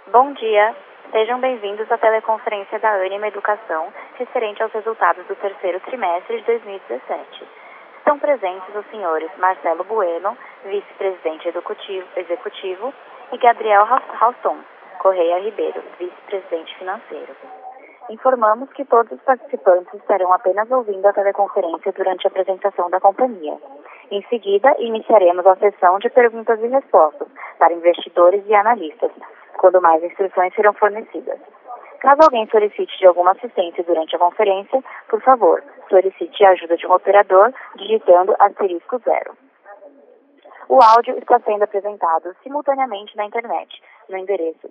Bom dia, sejam bem-vindos à teleconferência da Ânima Educação, referente aos resultados do terceiro trimestre de 2017. Estão presentes os senhores Marcelo Bueno, vice-presidente executivo, e Gabriel Halston Correia Ribeiro, vice-presidente financeiro. Informamos que todos os participantes estarão apenas ouvindo a teleconferência durante a apresentação da companhia. Em seguida, iniciaremos a sessão de perguntas e respostas para investidores e analistas, quando mais instruções serão fornecidas. Caso alguém solicite de alguma assistência durante a conferência, por favor, solicite a ajuda de um operador digitando *0. O áudio está sendo apresentado simultaneamente na internet, no endereço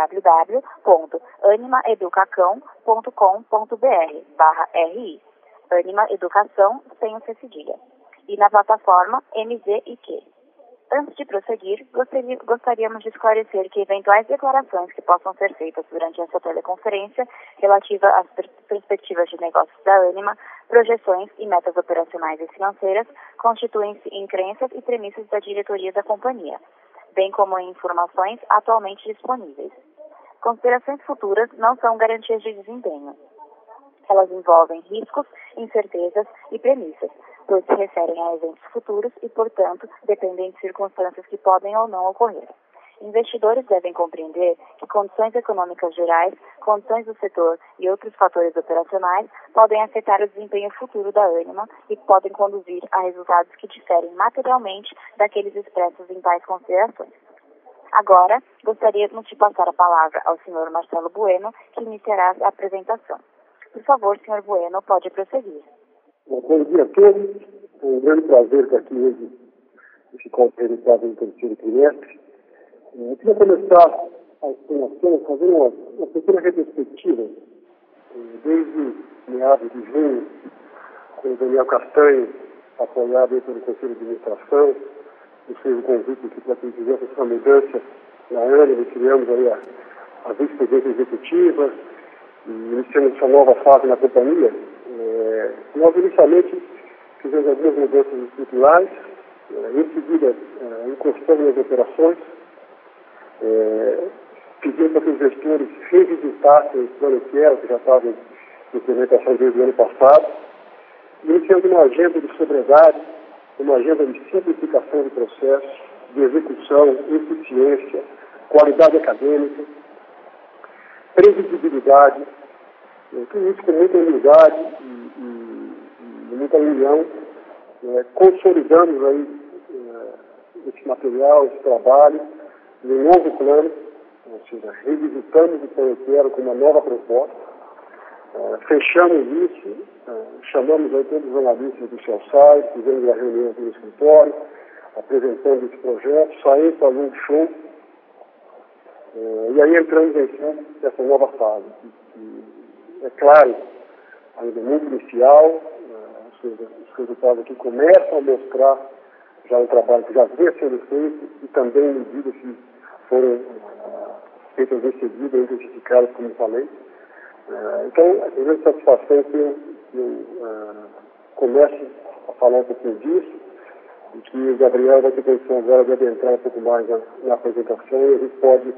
www.animaeducacão.com.br/ri, Ânima Educação sem o C cedilha, e na plataforma MZIQ. Antes de prosseguir, gostaríamos de esclarecer que eventuais declarações que possam ser feitas durante essa teleconferência relativa às perspectivas de negócios da Ânima, projeções e metas operacionais e financeiras constituem-se em crenças e premissas da diretoria da companhia, bem como em informações atualmente disponíveis. Considerações futuras não são garantias de desempenho. Elas envolvem riscos, incertezas e premissas, pois se referem a eventos futuros e, portanto, dependem de circunstâncias que podem ou não ocorrer. Investidores devem compreender que condições econômicas gerais, condições do setor e outros fatores operacionais podem afetar o desempenho futuro da Ânima e podem conduzir a resultados que diferem materialmente daqueles expressos em tais considerações. Agora, gostaríamos de passar a palavra ao Sr. Marcelo Bueno, que iniciará a apresentação. Por favor, Sr. Bueno, pode prosseguir. Bom dia a todos. É um grande prazer estar aqui hoje nesse resultado do terceiro trimestre. Eu queria começar a explanação fazendo uma pequena retrospectiva. Desde meados de junho, com o Daniel Castanho, apoiado pelo Conselho de Administração, nos fez o convite aqui para que fizesse essa mudança na Ânima, criamos aí a vice-presidência executiva, e iniciamos essa nova fase na companhia. Nós inicialmente fizemos algumas mudanças estruturais, em seguida encostamos nas operações, pedimos para que os gestores revisitassem o plano que já estava em implementação desde o ano passado, iniciamos uma agenda de sobriedade, uma agenda de simplificação de processos, de execução, eficiência, qualidade acadêmica, previsibilidade, tudo isso com muita humildade e muita união. Consolidamos aí esse material, esse trabalho, num novo plano, ou seja, revisitamos o plano que era com uma nova proposta, fechamos isso, chamamos aí todos os analistas do seu site, fizemos uma reunião aqui no escritório, apresentando esse projeto, saímos para um show, e aí entramos em essa nova fase. É claro, ainda muito inicial, os resultados aqui começam a mostrar já o trabalho que já vinha sendo feito e também medidas que foram feitas em seguida, identificadas, como falei. Então, é uma grande satisfação que eu comece a falar um pouquinho disso e que o Gabriel vai ter condição agora de adentrar um pouco mais na apresentação e a gente pode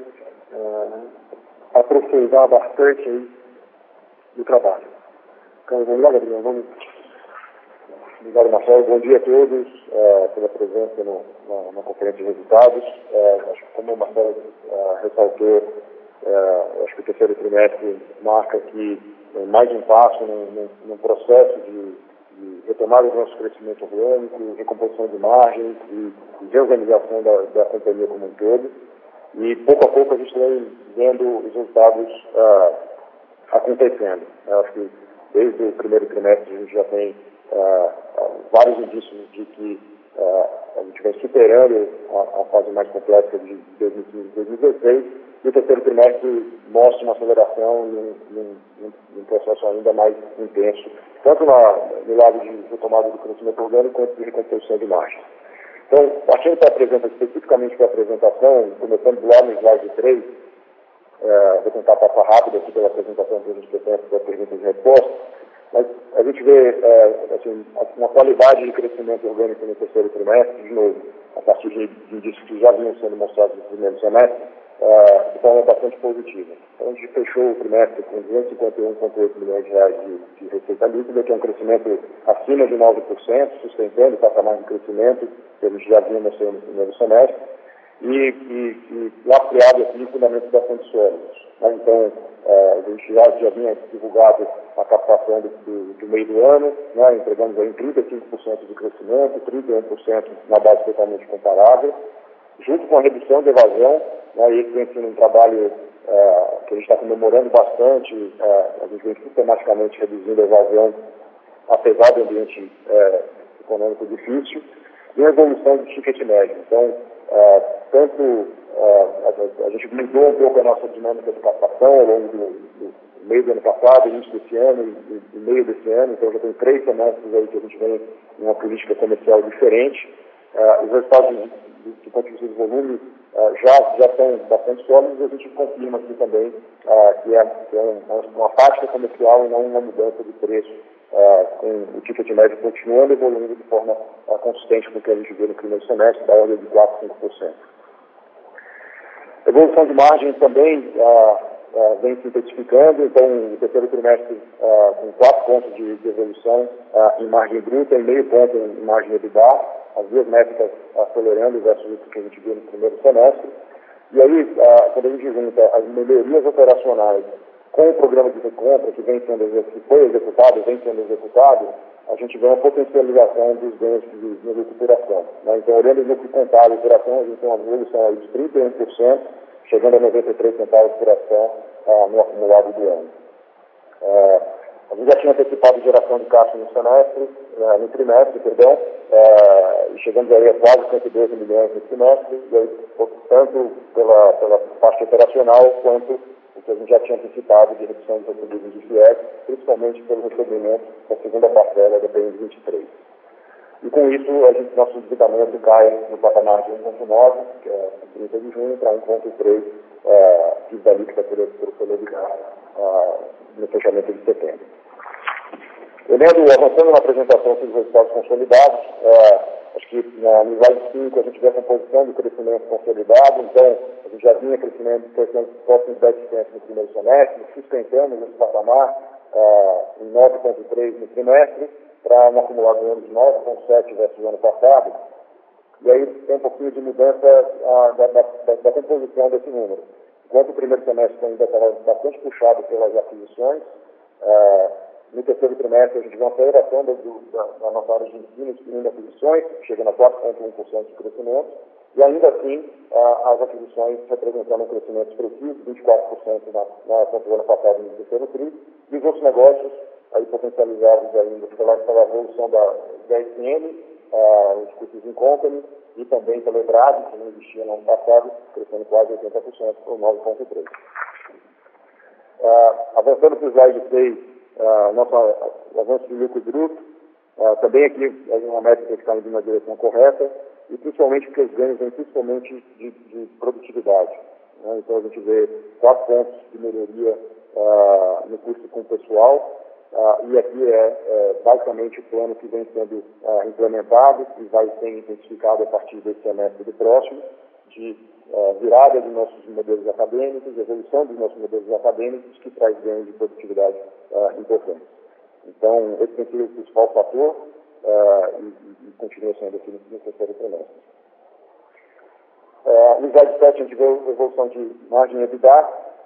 aprofundar bastante aí do trabalho. Então, vamos lá, Gabriel, vamos. Obrigado, Marcelo. Bom dia a todos pela presença na conferência de resultados. Acho que, como o Marcelo ressaltou, acho que o terceiro trimestre marca aqui mais um passo num processo de retomada do nosso crescimento orgânico, recomposição de margens e reorganização da companhia como um todo. E, pouco a pouco, a gente vem vendo os resultados acontecendo. Acho que desde o primeiro trimestre a gente já tem vários indícios de que a gente vem superando a fase mais complexa de 2015 e 2016 e o terceiro trimestre mostra uma aceleração num processo ainda mais intenso, tanto no lado de retomada do crescimento orgânico quanto de recomposição de margens. Então, partindo para a apresentação, especificamente para a apresentação, começando lá no slide 3, vou tentar passar rápido aqui pela apresentação para a gente ter tempo para perguntas e respostas, mas a gente vê uma qualidade de crescimento orgânico no terceiro trimestre, de novo, a partir de indícios que já vinham sendo mostrados no primeiro semestre, de forma bastante positiva. Então, a gente fechou o trimestre com 251,8 milhões de reais de receita líquida, que é um crescimento acima de 9%, sustentando o patamar de crescimento que a gente já viu no primeiro semestre, e lastreado aqui em fundamentos bastante sólidos. Né? Então, a gente já vinha divulgado a captação do meio do ano, né? Entregamos aí 35% de crescimento, 31% na base totalmente comparável, junto com a redução de evasão, né? Esse vem sendo um trabalho que a gente está comemorando bastante, a gente vem sistematicamente reduzindo a evasão, apesar do ambiente econômico difícil, e a evolução do ticket médio. Então, a gente mudou um pouco a nossa dinâmica de captação ao longo do meio do ano passado, início desse ano e meio desse ano, então já tem 3 semestres aí que a gente vem em uma política comercial diferente. Os resultados do ponto de vista de volume já estão bastante sólidos, e a gente confirma aqui também que é uma prática comercial e não uma mudança de preço, com o ticket médio continuando evoluindo de forma consistente com o que a gente viu no primeiro semestre, da ordem de 4 a 5%. A evolução de margem também vem se intensificando, então o terceiro trimestre com 4 pontos de evolução em margem bruta e meio ponto em margem EBITDA, as duas métricas acelerando versus o que a gente viu no primeiro semestre. E aí, quando a gente junta as melhorias operacionais com o programa de recompra que foi executado, a gente vê uma potencialização dos ganhos de recuperação. Né? Então, olhando o lucro contábil de operação, a gente tem uma evolução aí de 31%, chegando a 93 centavos por ação no acumulado do ano. A gente já tinha antecipado geração de caixa no trimestre, e chegamos aí a quase 112 milhões no trimestre, e aí, tanto pela parte operacional quanto o que a gente já tinha antecipado de redução de recebíveis de FIES, principalmente pelo recebimento da segunda parcela da PN 23. E com isso, nosso endividamento cai no patamar de 1,9, que é 30 de junho, para 1,3, que dali que vai poder ligar no fechamento de setembro. Avançando na apresentação dos resultados consolidados, acho que no slide 5 a gente vê a composição do crescimento consolidado, então a gente já vinha crescendo próximo de 10% no primeiro semestre, sustentando esse patamar em 9,3% no trimestre, para um acumulado de ano de 9,7% versus o ano passado, e aí tem um pouquinho de mudança da composição desse número. Enquanto o primeiro semestre ainda estava bastante puxado pelas aquisições, no terceiro trimestre a gente vê uma aceleração da nossa área de ensino, excluindo aquisições, chegando a 4,1% de crescimento, e ainda assim as aquisições representando um crescimento expressivo, 24% no ano passado no terceiro trimestre, e os outros negócios aí potencializados ainda pela evolução da SN, os custos em company, e também pela EBRAD, que não existia no ano passado, crescendo quase 80% por 9,3%. Avançando para o slide 6, nosso avanço de lucro bruto, também aqui é uma métrica que está indo na direção correta, e principalmente porque os ganhos vêm principalmente de produtividade. Né? Então a gente vê 4 pontos de melhoria no custo com o pessoal, e aqui basicamente o plano que vem sendo implementado e vai ser intensificado a partir desse semestre do próximo, de virada de nossos modelos acadêmicos, evolução dos nossos modelos acadêmicos, que traz ganhos de produtividade importantes. Então, esse tem sido o principal fator e continua sendo aqui no terceiro trimestre. No slide 7 a gente vê a evolução de margem EBITDA,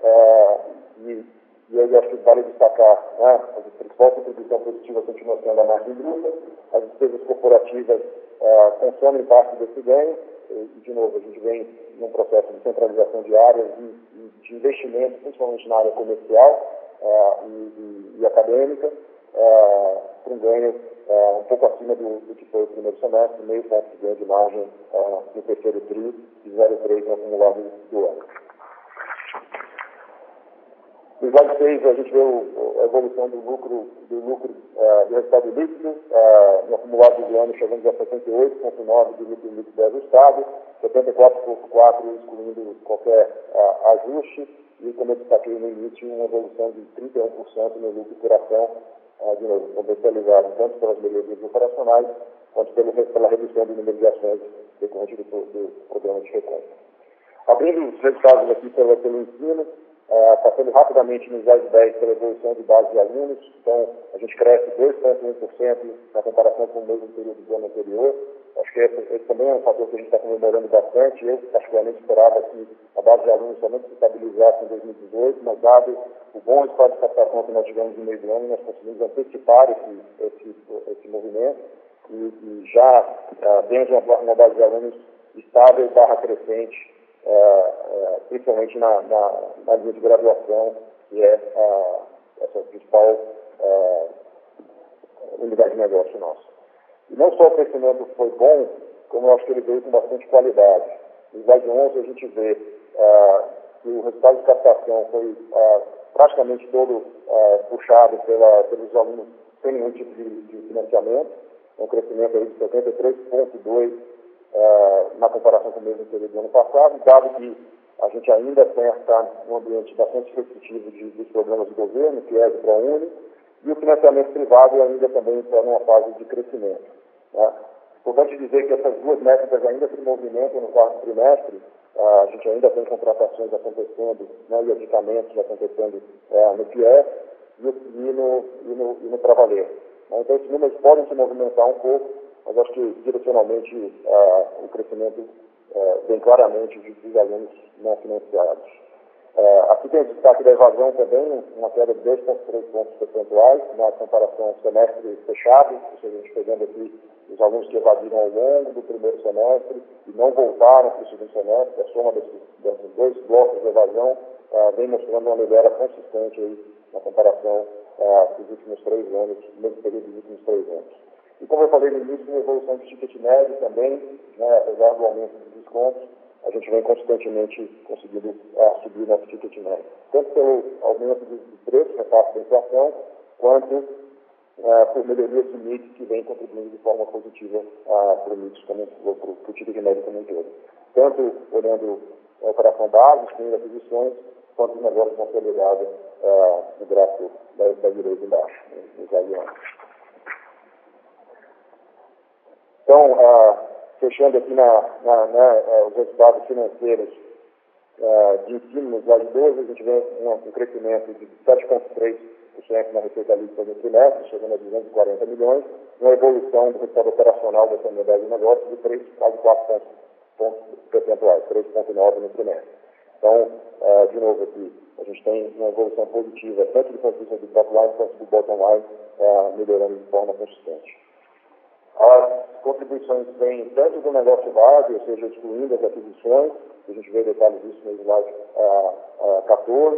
e aí acho que vale destacar, né, a principal contribuição positiva continua sendo a margem bruta, as despesas corporativas consomem parte desse ganho, e de novo a gente vem num processo de centralização de áreas e de investimento, principalmente na área comercial e acadêmica, para um ganho um pouco acima do que foi o primeiro semestre, meio ponto de ganho de margem no terceiro tri e 0,3 no acumulado do ano. No slide 6 a gente vê a evolução do lucro do resultado líquido, no acumulado do ano chegamos a 78,9 do lucro líquido ajustado, 74,4 excluindo qualquer ajuste, e como eu destaquei no início, uma evolução de 31% no lucro por ação, de novo, potencializado tanto pelas melhorias operacionais, quanto pela redução do número de ações decorrente do programa de recompra. Abrindo os resultados aqui pelo ensino, passando rapidamente no slide 10 pela evolução de base de alunos. Então, a gente cresce 2,1% na comparação com o mesmo período do ano anterior. Acho que esse também é um fator que a gente está comemorando bastante. Eu, particularmente, esperava que a base de alunos somente se estabilizasse em 2018, mas dado o bom resultado de captação que nós tivemos no meio do ano, nós conseguimos antecipar esse movimento e já dentro de uma base de alunos estável / crescente, principalmente na linha de graduação, que é essa principal unidade de negócio nossa. E não só o crescimento foi bom, como eu acho que ele veio com bastante qualidade. No slide 11 a gente vê que o resultado de captação foi praticamente todo puxado pelos alunos sem nenhum tipo de financiamento, um crescimento aí de 73,2% na comparação com o mesmo período do ano passado, dado que a gente ainda está num ambiente bastante restritivo dos programas do governo, que é o ProUni, e o financiamento privado ainda também está numa fase de crescimento. Importante dizer que essas duas métricas ainda se movimentam no quarto trimestre. A gente ainda tem contratações acontecendo, e aditamentos acontecendo no FIES e no Travaler. Então, esses números podem se movimentar um pouco, mas acho que direcionalmente o crescimento vem claramente dos alunos não financiados. Aqui tem o destaque da evasão também, uma queda de 2,3 pontos percentuais na comparação ao semestre fechado, ou seja, a gente pegando aqui os alunos que evadiram ao longo do primeiro semestre e não voltaram para o segundo semestre. A soma desses dois blocos de evasão vem mostrando uma melhora consistente aí na comparação dos últimos 3 anos, mesmo período dos últimos 3 anos. E como eu falei no início, a evolução do ticket médio também, apesar do aumento dos descontos, a gente vem constantemente conseguindo subir nosso ticket médio. Tanto pelo aumento do preço, repasse da inflação, quanto por melhorias de mix que vem contribuindo de forma positiva para o mix, para o ticket médio como um todo. Tanto olhando a operação base, excluindo aquisições, quanto o negócio consolidado no gráfico da direita embaixo, nos aviões. Então, fechando aqui os resultados financeiros de ensino no slide 12, a gente vê um crescimento de 7,3% na receita líquida no trimestre, chegando a 240 milhões, uma evolução do resultado operacional dessa unidade de negócio de 3,4 pontos percentuais, 3,9 no trimestre. Então, de novo aqui, a gente tem uma evolução positiva, tanto do ponto de vista do top line quanto do bottom line, melhorando de forma consistente. As contribuições vêm tanto do negócio base, ou seja, excluindo as aquisições, a gente vê detalhes disso no slide 14,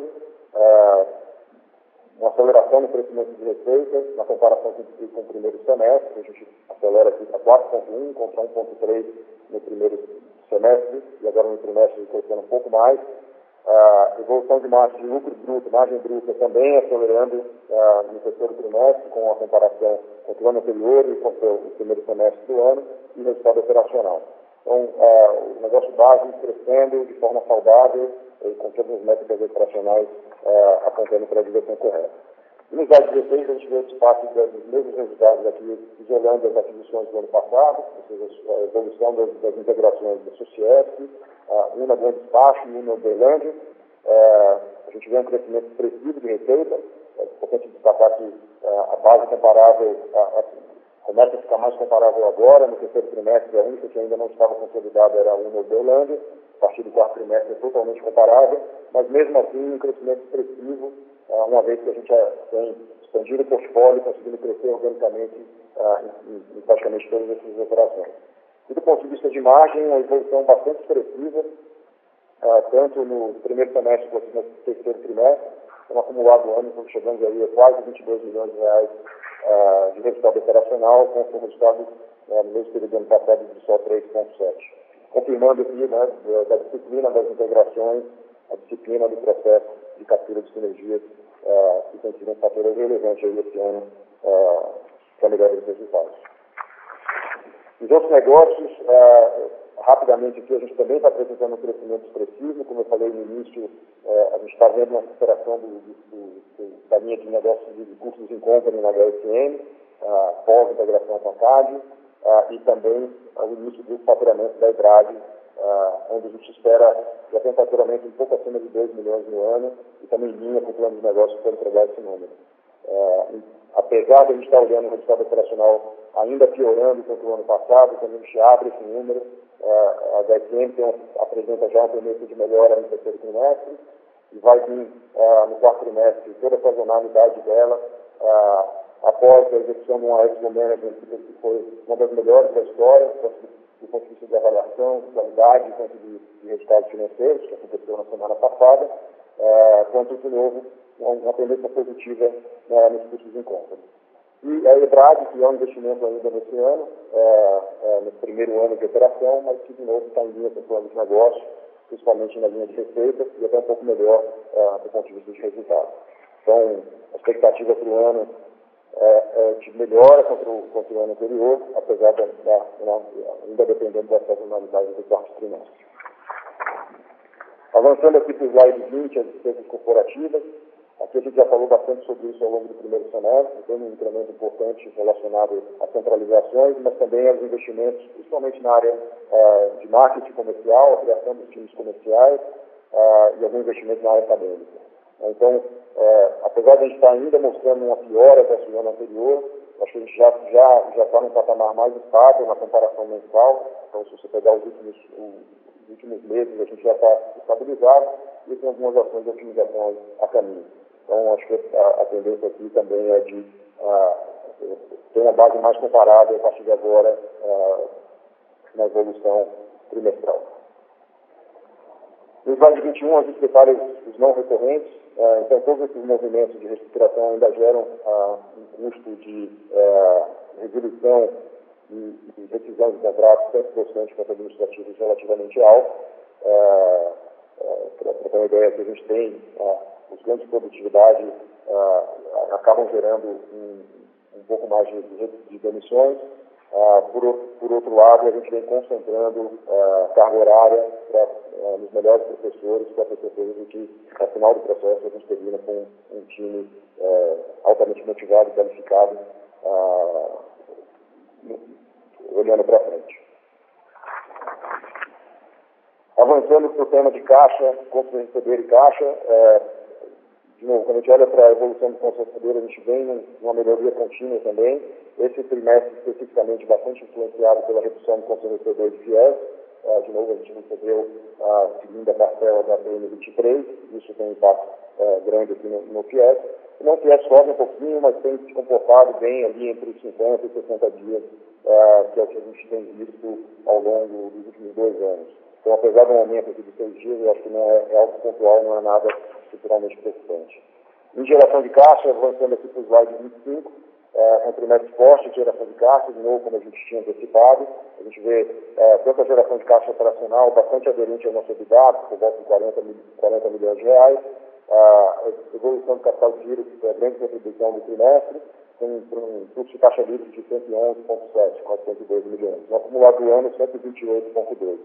uma aceleração no crescimento de receitas, na comparação com o primeiro semestre, a gente acelera aqui para 4,1 contra 1,3 no primeiro semestre, e agora no trimestre crescendo um pouco mais. Evolução de margem de lucro bruto, margem bruta também acelerando no terceiro trimestre, com a comparação com o ano anterior e com o primeiro semestre do ano, e resultado operacional. Então, o negócio base crescendo de forma saudável, com todas as métricas operacionais apontando para a direção correta. E no slide 16, a gente vê o destaque dos mesmos resultados aqui, isolando as aquisições do ano passado, ou seja, a evolução das integrações da Sociesc, uma Bom Despacho e uma Uberlândia. A gente vê um crescimento expressivo de receita. É importante destacar que a base comparável começa a ficar mais comparável agora. No terceiro trimestre, a única que ainda não estava consolidada era a Una Uberlândia. A partir do quarto trimestre é totalmente comparável, mas mesmo assim um crescimento expressivo, uma vez que a gente tem expandido o portfólio, conseguindo crescer organicamente em praticamente todas essas operações. E do ponto de vista de margem, uma evolução bastante expressiva, tanto no primeiro semestre quanto no terceiro trimestre, no acumulado ano, estamos chegando aí a quase 22 milhões de reais de resultado operacional, com o resultado no mesmo período do ano passado de só 3,7. Confirmando aqui da disciplina das integrações, a disciplina do processo de captura de sinergias, que tem sido um fator relevante aí esse ano para a melhora dos resultados. Os outros negócios, rapidamente aqui, a gente também está apresentando um crescimento expressivo. Como eu falei no início, a gente está vendo uma recuperação da linha de negócios de custos em company na HSM, pós-integração com a CAD, e também o início do faturamento da EBRAD onde a gente espera já ter um faturamento um pouco acima de 2 milhões no ano e também em linha com o plano de negócio para entregar esse número. Apesar de a gente estar olhando o resultado operacional ainda piorando contra o ano passado, quando a gente abre esse número, a HSM apresenta já um tendência de melhora no terceiro trimestre e vai vir no quarto trimestre toda a sazonalidade dela, após a execução de uma Expo Management que foi uma das melhores da história, do ponto de vista de avaliação, de qualidade, quanto de resultados financeiros, que aconteceu na semana passada, quanto, de novo, uma tendência positiva nos custos de compra. E a EBRAD, que é um investimento ainda nesse ano, no primeiro ano de operação, mas que, de novo, está em linha com o plano de negócio, principalmente na linha de receita, e até um pouco melhor do ponto de vista de resultado. Então, a expectativa para o ano de melhora contra o ano anterior, apesar ainda dependendo da sazonalidade do quarto trimestre. Avançando aqui para o slide 20, as despesas corporativas. Aqui a gente já falou bastante sobre isso ao longo do primeiro semestre, tem um incremento importante relacionado às centralizações, mas também aos investimentos, principalmente na área de marketing comercial, a criação dos times comerciais e alguns investimentos na área acadêmica. Então, apesar de a gente estar ainda mostrando uma piora versus o ano anterior, acho que a gente já está num patamar mais estável na comparação mensal. Então, se você pegar os últimos meses, a gente já está estabilizado e tem algumas ações de otimização a caminho. Então, acho que a tendência aqui também é de ter uma base mais comparável a partir de agora na evolução trimestral. No slide 21, a gente detalha os não recorrentes. Então, todos esses movimentos de reestruturação ainda geram um custo de resolução e rescisão de contratos, tanto docentes quanto administrativos, relativamente alto. Para ter uma ideia, que a gente tem os ganhos de produtividade acabam gerando um pouco mais de demissões. Por outro lado, a gente vem concentrando carga horária nos melhores professores, para ter certeza de que, ao final do processo, a gente termina com um time altamente motivado e qualificado, olhando para frente. Avançando para o tema de caixa, contas a receber e caixa, de novo, quando a gente olha para a evolução do contas a receber, a gente vem numa melhoria contínua também. Esse trimestre, especificamente, bastante influenciado pela redução do contas a receber de FIES. De novo, a gente recebeu a segunda parcela da PM23, isso tem um impacto grande aqui no FIES. Não, o FIES sobe um pouquinho, mas tem se comportado bem ali entre 50 e 60 dias, que é o que a gente tem visto ao longo dos últimos 2 anos. Então, apesar de um aumento aqui de 6 dias, eu acho que não é algo pontual, não é nada estruturalmente preocupante. Em geração de caixa, avançando aqui para o slide 25, um trimestre forte de geração de caixa, de novo, como a gente tinha antecipado. A gente vê tanto a geração de caixa operacional bastante aderente ao nosso EBITDA, por volta de 40 milhões de reais. A evolução do capital de giro, que foi a grande contribuição do trimestre, tem um fluxo de caixa livre de 111,7, quase 102 milhões. No acumulado do ano, 128,2.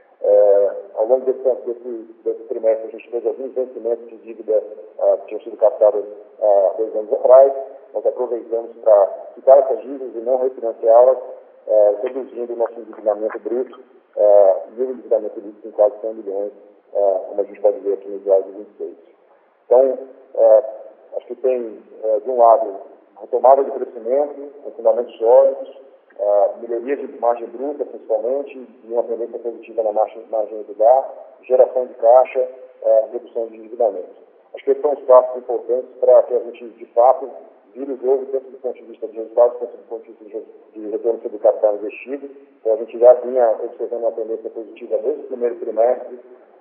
Ao longo desse trimestre, a gente teve alguns vencimentos de dívida que tinham sido captados 2 anos atrás. Nós aproveitamos para quitar essas dívidas e não refinanciá-las, reduzindo o nosso endividamento bruto e o endividamento líquido em quase 100 milhões, como a gente pode ver aqui no slide 26. Então, acho que tem, de um lado, retomada de crescimento, com fundamentos sólidos, melhoria de margem bruta, principalmente, e uma tendência positiva na margem EBITDA, geração de caixa, redução de endividamento. Acho que esses são os passos importantes para que a gente, de fato, vire o jogo, tanto do ponto de vista de resultados, quanto do ponto de vista de retorno sobre o capital investido. Então, a gente já vinha observando uma tendência positiva desde o primeiro trimestre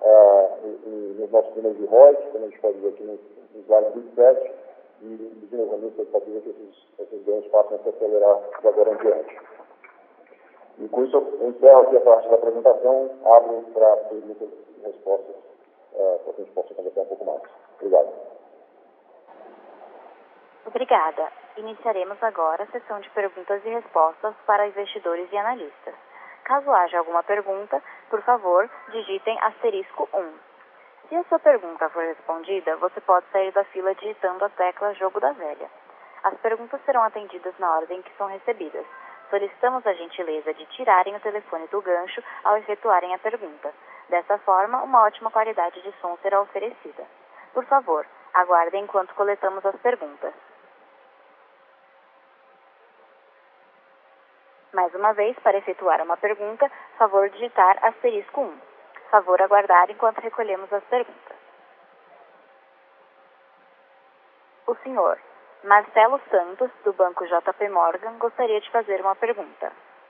nos nossos números de ROIC, como a gente pode ver aqui no slide 27, e, de novo, a minha expectativa é que esses ganhos passem a se acelerar de agora em diante. E com isso, eu encerro aqui a parte da apresentação, abro para perguntas e respostas, para que a gente possa conversar um pouco mais. Obrigado. Obrigada. Iniciaremos agora a sessão de perguntas e respostas para investidores e analistas. Caso haja alguma pergunta, por favor, digitem *1. Se a sua pergunta for respondida, você pode sair da fila digitando a tecla Jogo da Velha. As perguntas serão atendidas na ordem que são recebidas. Solicitamos a gentileza de tirarem o telefone do gancho ao efetuarem a pergunta. Dessa forma, uma ótima qualidade de som será oferecida. Por favor, aguardem enquanto coletamos as perguntas. Mais uma vez, para efetuar uma pergunta, favor digitar *1. Favor aguardar enquanto recolhemos as perguntas. O senhor Marcelo Santos, do Banco JP Morgan, gostaria de fazer uma pergunta.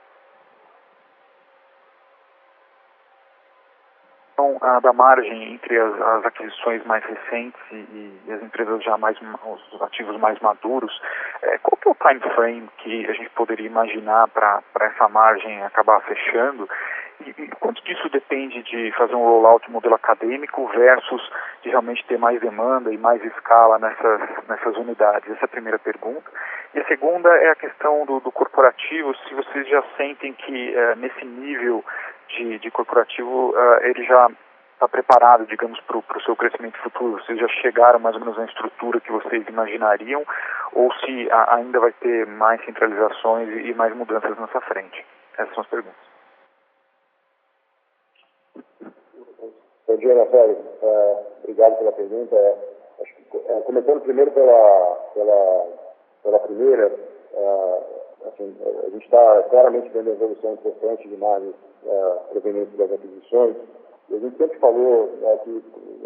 Então, da margem entre as aquisições mais recentes e as empresas já os ativos mais maduros, qual que é o time frame que a gente poderia imaginar para essa margem acabar fechando? E quanto disso depende de fazer um rollout modelo acadêmico versus de realmente ter mais demanda e mais escala nessas unidades? Essa é a primeira pergunta. E a segunda é a questão do corporativo, se vocês já sentem que nesse nível de corporativo ele já está preparado, digamos, para o seu crescimento futuro. Vocês já chegaram mais ou menos na estrutura que vocês imaginariam ou se ainda vai ter mais centralizações e mais mudanças nessa frente? Essas são as perguntas. Bom dia, Marcelo. Obrigado pela pergunta. Começando primeiro pela primeira, assim, a gente está claramente vendo a evolução importante de margens provenientes das aquisições. E a gente sempre falou que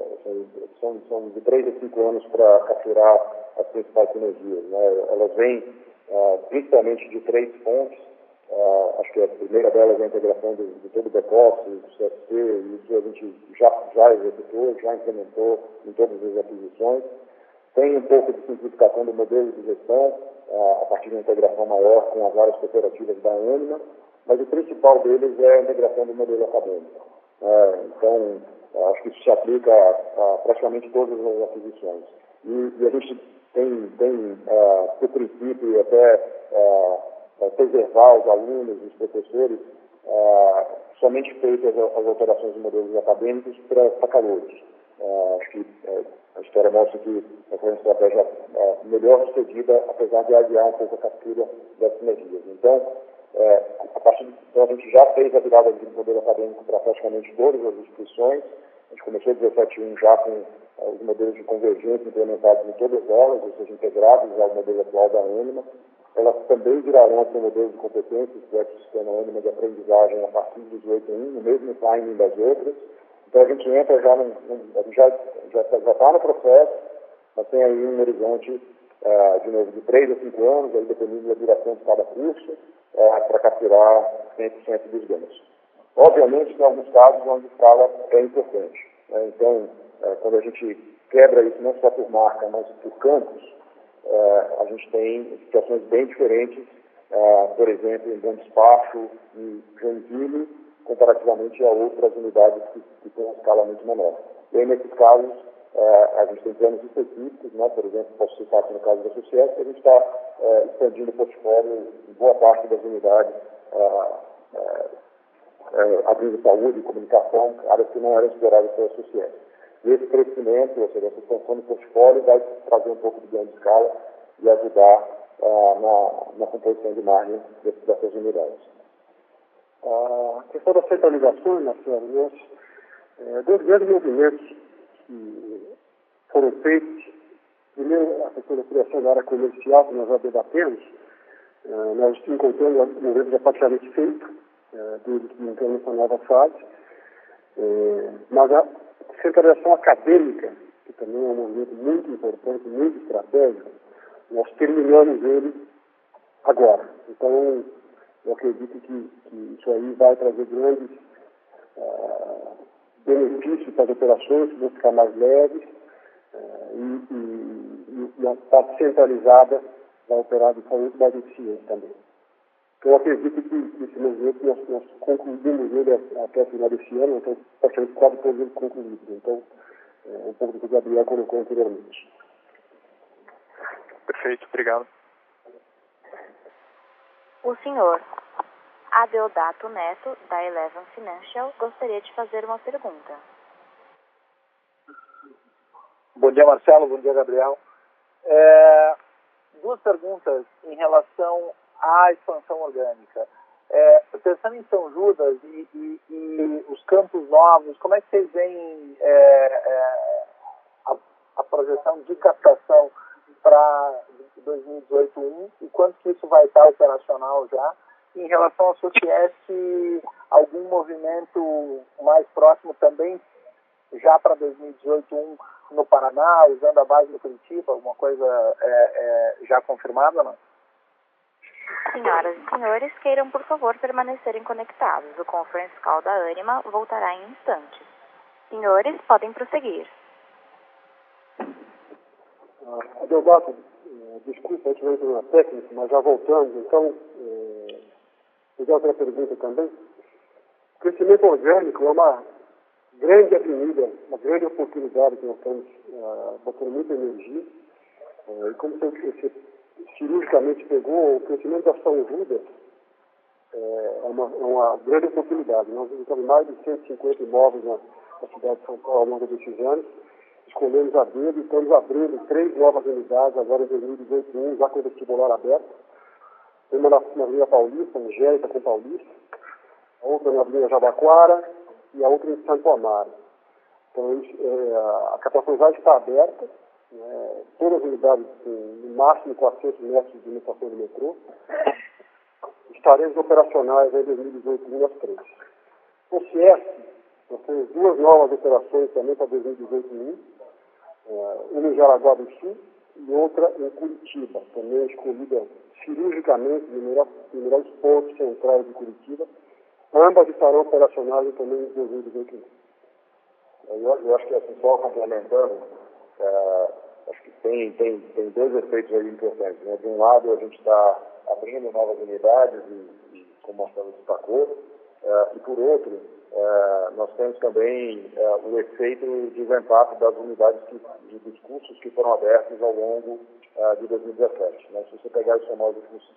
são de 3 a 5 anos para capturar as principais sinergias, né? Elas vêm principalmente de 3 fontes. Acho que a primeira delas é a integração de todo o back-office, do CFC, e isso a gente já executou, já implementou em todas as aquisições. Tem um pouco de simplificação do modelo de gestão, a partir de uma integração maior com as áreas cooperativas da Ânima, mas o principal deles é a integração do modelo acadêmico. Então, acho que isso se aplica a praticamente todas as aquisições. E a gente tem por princípio, até preservar os alunos, os professores, somente feitas as alterações de modelos acadêmicos para calouros. Acho que a história mostra que essa é uma estratégia melhor sucedida, apesar de adiar um pouco a captura das sinergias. Então, a gente já fez a virada de modelo acadêmico para praticamente todas as instituições. A gente começou em 17.1 já com os modelos de convergência implementados em todas elas, ou seja, integrados ao modelo atual da Ânima. Elas também virarão para o modelo de competências, que é o sistema Ânima de aprendizagem a partir de 18.1, no mesmo timing das outras. Então a gente entra já está no processo, mas tem aí um horizonte de novo de 3 a 5 anos, aí dependendo da duração de cada curso, para capturar 100% dos ganhos. Obviamente, tem alguns casos onde a escala é importante, né? Então, quando a gente quebra isso não só por marca, mas por campos, a gente tem situações bem diferentes, por exemplo, em Bom Despacho e Joinville, comparativamente a outras unidades que têm uma escala muito menor. E aí, nesses casos, a gente tem planos específicos, né? Por exemplo, posso citar aqui no caso da Sucesso, que a gente está expandindo o portfólio em boa parte das unidades, abrindo saúde e comunicação, áreas que não eram exploradas pela Sucesso. E esse crescimento, ou seja, essa expansão do portfólio vai trazer um pouco de ganho de escala e ajudar na composição de margem dessas unidades. A questão das centralizações, Marcelo, nós, dois grandes movimentos que foram feitos. Primeiro, a questão da criação da área comercial, que nós já debatemos, nós encontramos um movimento já praticamente feito, desde que entramos nessa nova fase, mas a centralização acadêmica, que também é um movimento muito importante, muito estratégico, nós terminamos ele agora. Então, eu acredito que isso aí vai trazer grandes benefícios para as operações, que vão ficar mais leves, e a parte centralizada vai operar de forma muito mais eficiente também. Então, eu acredito que esse movimento nós concluímos ele até o final desse ano, então praticamente quase todos eles concluídos. Então, um pouco do que o Gabriel colocou anteriormente. Perfeito, obrigado. O senhor Adeodato Neto, da Eleven Financial, gostaria de fazer uma pergunta. Bom dia, Marcelo. Bom dia, Gabriel. Duas perguntas em relação à expansão orgânica. Pensando em São Judas e os campos novos, como é que vocês veem a projeção de captação para 2018 e quanto que isso vai estar operacional já? Em relação ao SOCIES, algum movimento mais próximo também já para 2018 no Paraná, usando a base do Curitiba, alguma coisa já confirmada, não? Senhoras e senhores, queiram por favor permanecerem conectados. O conference call da Ânima voltará em instantes. Senhores, podem prosseguir. Adelbato, desculpa, eu tive um problema técnico, mas já voltando, então, pegar outra pergunta também. O crescimento orgânico é uma grande avenida, uma grande oportunidade que nós estamos botando muita energia. E como você cirurgicamente pegou, o crescimento da São Judas é uma grande oportunidade. Nós visitamos mais de 150 imóveis na cidade de São Paulo ao longo desses anos. Escolhemos a dedo e estamos abrindo 3 novas unidades agora em 2018, já com o vestibular aberto. Uma na Avenida Paulista, Angélica com Paulista, a outra na Avenida Jabaquara e a outra em Santo Amaro. Então, a captação já está aberta, né? Todas as unidades têm no máximo 400 metros de estação de metrô. Estaremos operacionais em 2018 nas 3. O CIES, nós temos 2 novas operações também para 2018, uma em Jaraguá do Sul e outra em Curitiba, também escolhida cirurgicamente nos melhores pontos centrais de Curitiba. Ambas estarão operacionais também em 2021. Eu acho que, assim, só complementando, acho que tem 2 efeitos aí importantes, né? De um lado, a gente está abrindo novas unidades, e como o Marcelo destacou, e por outro, nós temos também o efeito de ramp-up das unidades e dos cursos que foram abertos ao longo de 2017. Né? Se você pegar os últimos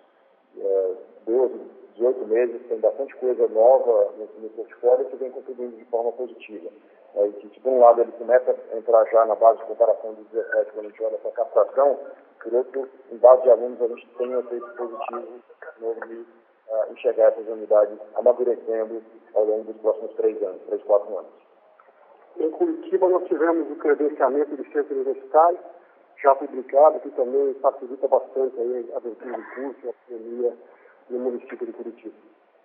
12, 18 meses, tem bastante coisa nova no portfólio que vem contribuindo de forma positiva. E que, por um lado, ele começa a entrar já na base de comparação de 17, quando a gente olha para a captação, por outro, em base de alunos, a gente tem um efeito positivo de enxergar essas unidades amadurecendo ao longo dos próximos 3 anos, 3, 4 anos. Em Curitiba, nós tivemos o credenciamento de centro universitário, já publicado, que também facilita bastante aí a abertura de curso e a autonomia no município de Curitiba.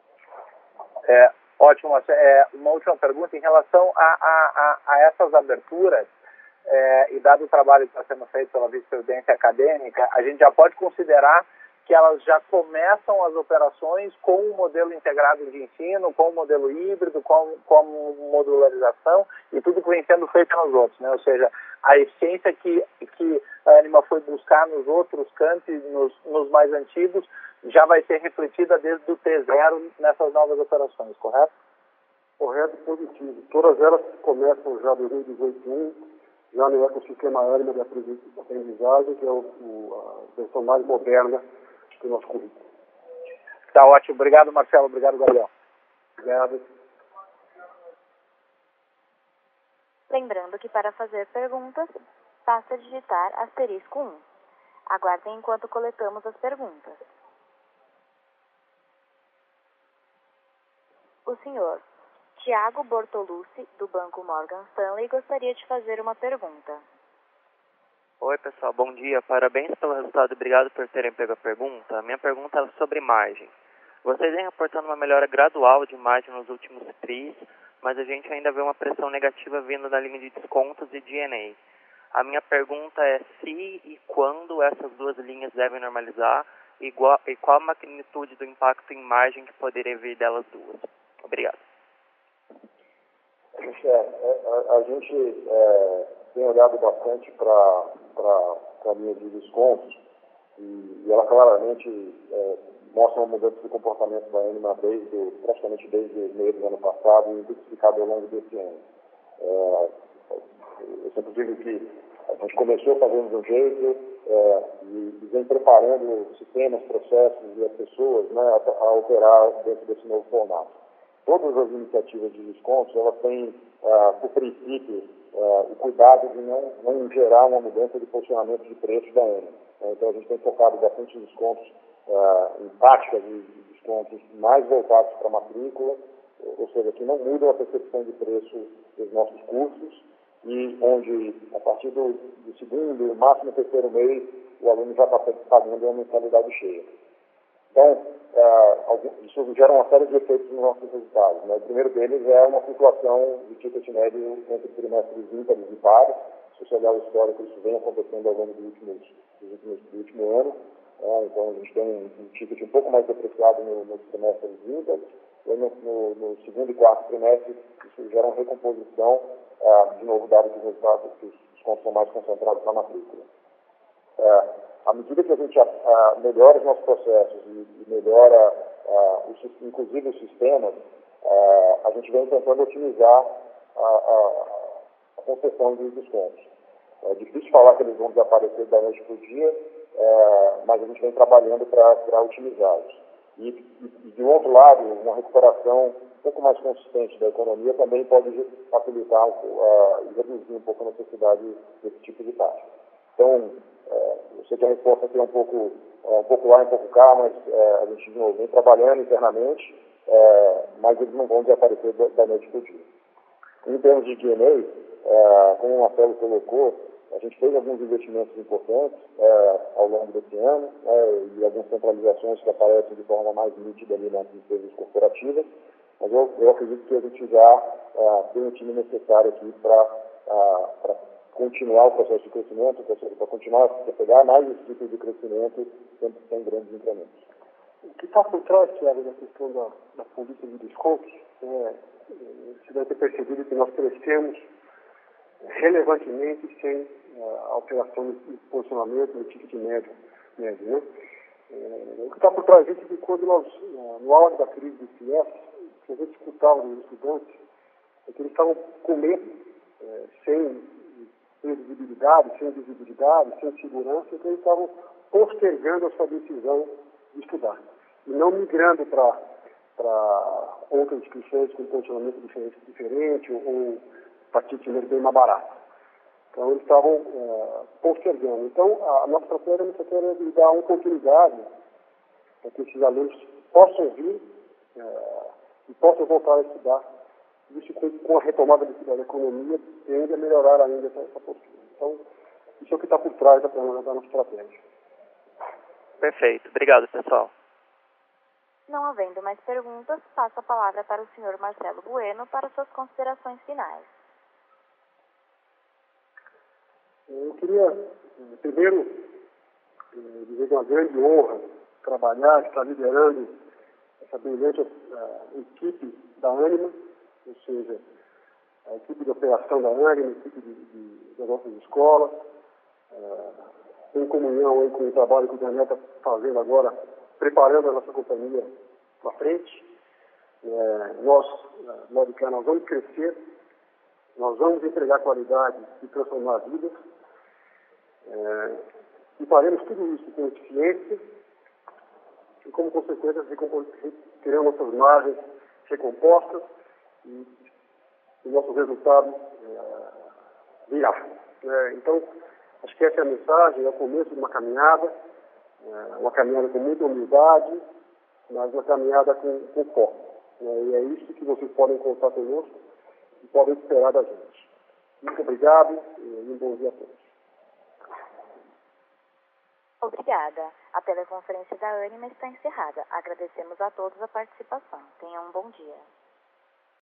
Ótimo. Uma última pergunta em relação a essas aberturas, e dado o trabalho que está sendo feito pela vice-presidência acadêmica, a gente já pode considerar que elas já começam as operações com um modelo integrado de ensino, com um modelo híbrido, com modularização e tudo que vem sendo feito nos outros, né? Ou seja, a eficiência que a Ânima foi buscar nos outros campos, nos mais antigos, já vai ser refletida desde o T0 nessas novas operações, correto? Correto e positivo. Todas elas começam já em 2018, já no ecossistema Ânima de aprendizagem, que é a versão mais moderna do nosso currículo. Tá ótimo. Obrigado, Marcelo. Obrigado, Gabriel. Obrigado. Lembrando que para fazer perguntas, basta digitar *1. Aguardem enquanto coletamos as perguntas. O senhor Tiago Bortolucci, do Banco Morgan Stanley, gostaria de fazer uma pergunta. Oi, pessoal, bom dia. Parabéns pelo resultado e obrigado por terem pego a pergunta. Minha pergunta é sobre margem. Vocês vêm reportando uma melhora gradual de margem nos últimos TRIs, mas a gente ainda vê uma pressão negativa vindo da linha de descontos e D&A. A minha pergunta é se e quando essas 2 linhas devem normalizar e qual a magnitude do impacto em margem que poderia vir delas 2. Obrigado. A gente tem olhado bastante para a linha de descontos e ela claramente mostra uma mudança de comportamento da Ânima praticamente desde o meio do ano passado e intensificado ao longo desse ano. Eu sempre digo que a gente começou fazendo de um jeito e vem preparando sistemas, processos e as pessoas, né, a operar dentro desse novo formato. Todas as iniciativas de descontos, elas têm, por princípio, o cuidado de não gerar uma mudança de posicionamento de preço da Ânima. Então, a gente tem focado bastante em descontos em táticas de descontos mais voltados para a matrícula, ou seja, que não mudam a percepção de preço dos nossos cursos e onde, a partir do segundo, máximo terceiro mês, o aluno já está pagando uma mensalidade cheia. Então, isso gera uma série de efeitos nos nossos resultados. Né? O primeiro deles é uma flutuação de ticket médio entre trimestres ímpares e pares. Se você olhar o histórico, isso vem acontecendo ao longo do último ano. Então, a gente tem um ticket um pouco mais depreciado nos trimestres ímpares. E no segundo e quarto trimestre, isso gera uma recomposição, de novo, dado que os resultados, que os descontos são mais concentrados na matrícula. À medida que a gente melhora os nossos processos e melhora, inclusive os sistemas, a gente vem tentando otimizar a concessão dos descontos. É difícil falar que eles vão desaparecer da noite para o dia, mas a gente vem trabalhando para otimizá-los. E, de outro lado, uma recuperação um pouco mais consistente da economia também pode facilitar e reduzir um pouco a necessidade desse tipo de taxa. Então, eu sei que a resposta aqui é um pouco lá, um pouco cá, mas a gente, de novo, vem trabalhando internamente, mas eles não vão desaparecer da noite para o dia. Em termos de D&A, como o Marcelo colocou, a gente fez alguns investimentos importantes ao longo desse ano, e algumas centralizações que aparecem de forma mais nítida ali nas empresas corporativas, mas eu acredito que a gente já tem o time necessário aqui para continuar o processo de crescimento, para continuar a pegar mais esse tipo de crescimento sem grandes incrementos. O que está por trás, Thiago, da questão da política de descontos, você deve ter percebido que nós crescemos relevantemente sem alteração no posicionamento, no ticket médio, né? O que está por trás disso é que quando nós, no auge da crise do FIES, que a gente escutava dos estudantes, é que eles estavam com medo, sem previsibilidade, sem visibilidade, sem segurança, então eles estavam postergando a sua decisão de estudar e não migrando para outras instituições com posicionamento diferente ou para dinheiro bem mais barato. Então eles estavam postergando. Então a nossa estratégia era de dar uma oportunidade para que esses alunos possam vir e possam voltar a estudar. Isso com a retomada da economia tende a melhorar ainda essa postura. Então, isso é o que está por trás da nossa estratégia. Perfeito. Obrigado, pessoal. Não havendo mais perguntas, passo a palavra para o senhor Marcelo Bueno para suas considerações finais. Eu queria, primeiro, dizer que é uma grande honra trabalhar, estar liderando essa brilhante equipe da Ânima, ou seja, a equipe de operação da Ânima, a equipe das nossas escolas, em comunhão aí com o trabalho que o Daniel está fazendo agora, preparando a nossa companhia para frente. Nós vamos crescer, nós vamos entregar qualidade e transformar vidas, e faremos tudo isso com eficiência e, como consequência, teremos nossas margens recompostas e o nosso resultado virá. Então, acho que essa é a mensagem, é o começo de uma caminhada com muita humildade, mas uma caminhada com foco. E é isso que vocês podem contar conosco e podem esperar da gente. Muito obrigado e um bom dia a todos. Obrigada. A teleconferência da Ânima está encerrada. Agradecemos a todos a participação. Tenham um bom dia.